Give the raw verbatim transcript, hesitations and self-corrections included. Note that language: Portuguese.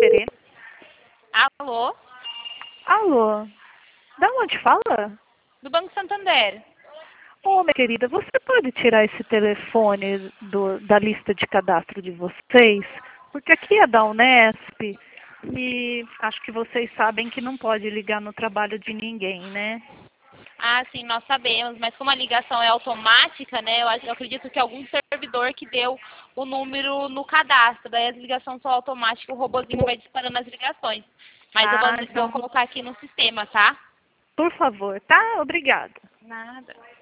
atender. Alô? Alô? Da onde fala? Do Banco Santander. Ô, minha querida, você pode tirar esse telefone do, da lista de cadastro de vocês? Porque aqui é da Unesp e acho que vocês sabem que não pode ligar no trabalho de ninguém, né? Ah, sim, nós sabemos, mas como a ligação é automática, né, eu, acho- eu acredito que algum servidor que deu o número no cadastro, daí as ligações são automáticas, o robozinho vai disparando as ligações. Mas eu vou, Ah, vou então, colocar aqui no sistema, tá? por favor, tá? Obrigada. Nada.